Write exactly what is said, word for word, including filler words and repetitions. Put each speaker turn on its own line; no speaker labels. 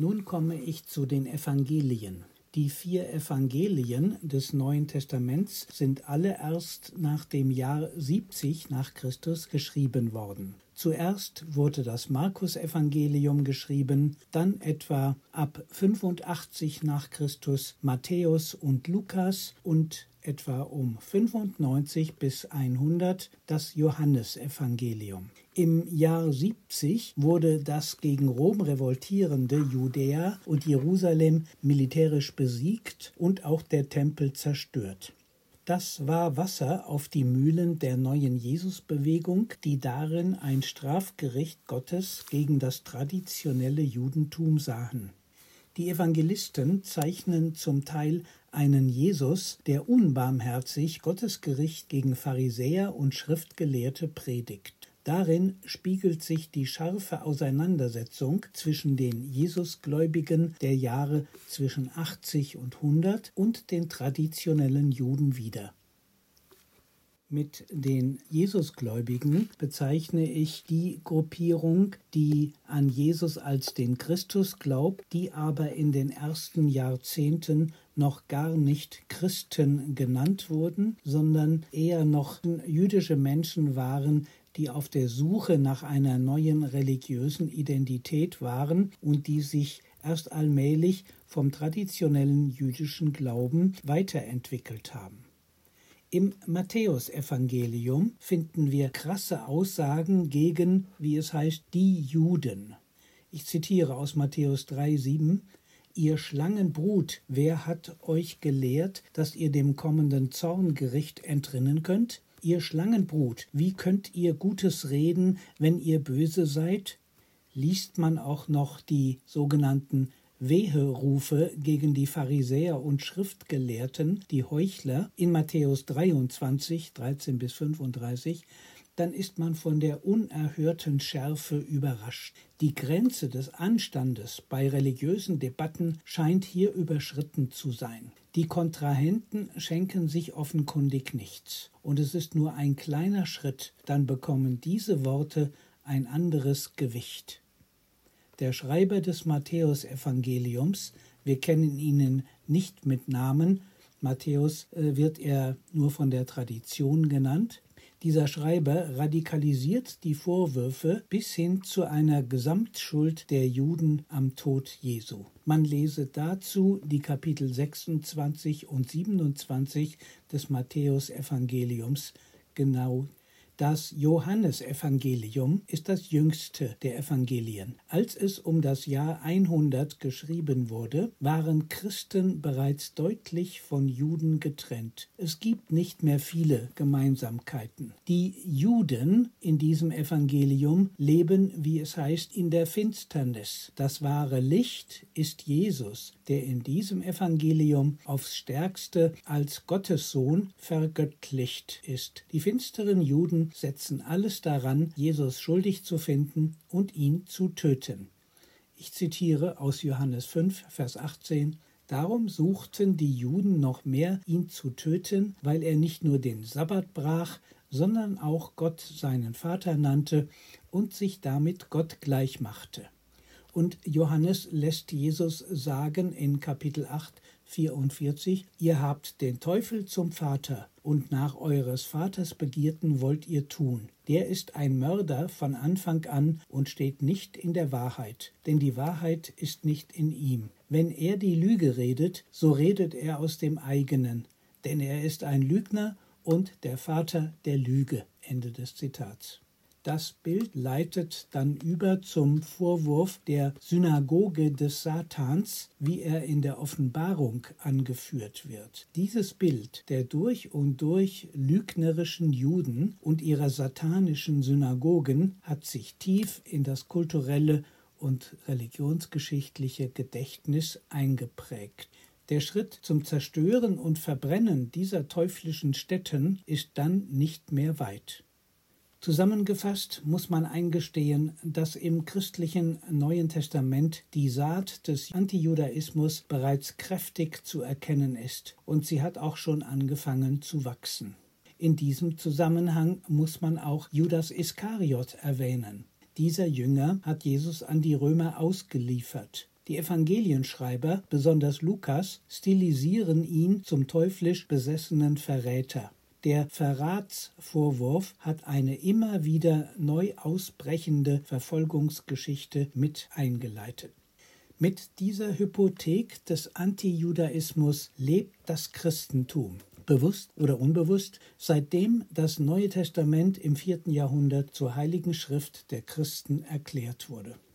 Nun komme ich zu den Evangelien. Die vier Evangelien des Neuen Testaments sind alle erst nach dem Jahr siebzig nach Christus geschrieben worden. Zuerst wurde das Markus-Evangelium geschrieben, dann etwa ab fünfundachtzig nach Christus Matthäus und Lukas und etwa um fünfundneunzig bis hundert das Johannesevangelium. Im Jahr siebzig wurde das gegen Rom revoltierende Judäa und Jerusalem militärisch besiegt und auch der Tempel zerstört. Das war Wasser auf die Mühlen der neuen Jesusbewegung, die darin ein Strafgericht Gottes gegen das traditionelle Judentum sahen. Die Evangelisten zeichnen zum Teil einen Jesus, der unbarmherzig Gottes Gericht gegen Pharisäer und Schriftgelehrte predigt. Darin spiegelt sich die scharfe Auseinandersetzung zwischen den Jesusgläubigen der Jahre zwischen achtzig und hundert und den traditionellen Juden wider. Mit den Jesusgläubigen bezeichne ich die Gruppierung, die an Jesus als den Christus glaubt, die aber in den ersten Jahrzehnten noch gar nicht Christen genannt wurden, sondern eher noch jüdische Menschen waren, die auf der Suche nach einer neuen religiösen Identität waren und die sich erst allmählich vom traditionellen jüdischen Glauben weiterentwickelt haben. Im Matthäusevangelium finden wir krasse Aussagen gegen, wie es heißt, die Juden. Ich zitiere aus Matthäus drei sieben: Ihr Schlangenbrut, wer hat euch gelehrt, dass ihr dem kommenden Zorngericht entrinnen könnt? Ihr Schlangenbrut, wie könnt ihr Gutes reden, wenn ihr böse seid? Liest man auch noch die sogenannten Weherufe gegen die Pharisäer und Schriftgelehrten, die Heuchler, in Matthäus dreiundzwanzig, dreizehn bis fünfunddreißig, dann ist man von der unerhörten Schärfe überrascht. Die Grenze des Anstandes bei religiösen Debatten scheint hier überschritten zu sein. Die Kontrahenten schenken sich offenkundig nichts. Und es ist nur ein kleiner Schritt, dann bekommen diese Worte ein anderes Gewicht. Der Schreiber des Matthäusevangeliums, wir kennen ihn nicht mit Namen, Matthäus äh, wird er nur von der Tradition genannt. Dieser Schreiber radikalisiert die Vorwürfe bis hin zu einer Gesamtschuld der Juden am Tod Jesu. Man lese dazu die Kapitel sechsundzwanzig und siebenundzwanzig des Matthäusevangeliums genau. Das Johannesevangelium ist das jüngste der Evangelien. Als es um das Jahr hundert geschrieben wurde, waren Christen bereits deutlich von Juden getrennt. Es gibt nicht mehr viele Gemeinsamkeiten. Die Juden in diesem Evangelium leben, wie es heißt, in der Finsternis. Das wahre Licht ist Jesus, der in diesem Evangelium aufs Stärkste als Gottes Sohn vergöttlicht ist. Die finsteren Juden setzen alles daran, Jesus schuldig zu finden und ihn zu töten. Ich zitiere aus Johannes fünf, Vers achtzehn: Darum suchten die Juden noch mehr, ihn zu töten, weil er nicht nur den Sabbat brach, sondern auch Gott seinen Vater nannte und sich damit Gott gleich machte. Und Johannes lässt Jesus sagen in Kapitel acht, vierundvierzig: Ihr habt den Teufel zum Vater, und nach eures Vaters Begierden wollt ihr tun. Der ist ein Mörder von Anfang an und steht nicht in der Wahrheit, denn die Wahrheit ist nicht in ihm. Wenn er die Lüge redet, so redet er aus dem eigenen, denn er ist ein Lügner und der Vater der Lüge. Ende des Zitats. Das Bild leitet dann über zum Vorwurf der Synagoge des Satans, wie er in der Offenbarung angeführt wird. Dieses Bild der durch und durch lügnerischen Juden und ihrer satanischen Synagogen hat sich tief in das kulturelle und religionsgeschichtliche Gedächtnis eingeprägt. Der Schritt zum Zerstören und Verbrennen dieser teuflischen Stätten ist dann nicht mehr weit. Zusammengefasst muss man eingestehen, dass im christlichen Neuen Testament die Saat des Antijudaismus bereits kräftig zu erkennen ist und sie hat auch schon angefangen zu wachsen. In diesem Zusammenhang muss man auch Judas Iskariot erwähnen. Dieser Jünger hat Jesus an die Römer ausgeliefert. Die Evangelienschreiber, besonders Lukas, stilisieren ihn zum teuflisch besessenen Verräter. Der Verratsvorwurf hat eine immer wieder neu ausbrechende Verfolgungsgeschichte mit eingeleitet. Mit dieser Hypothek des Antijudaismus lebt das Christentum, bewusst oder unbewusst, seitdem das Neue Testament im vierten Jahrhundert zur Heiligen Schrift der Christen erklärt wurde.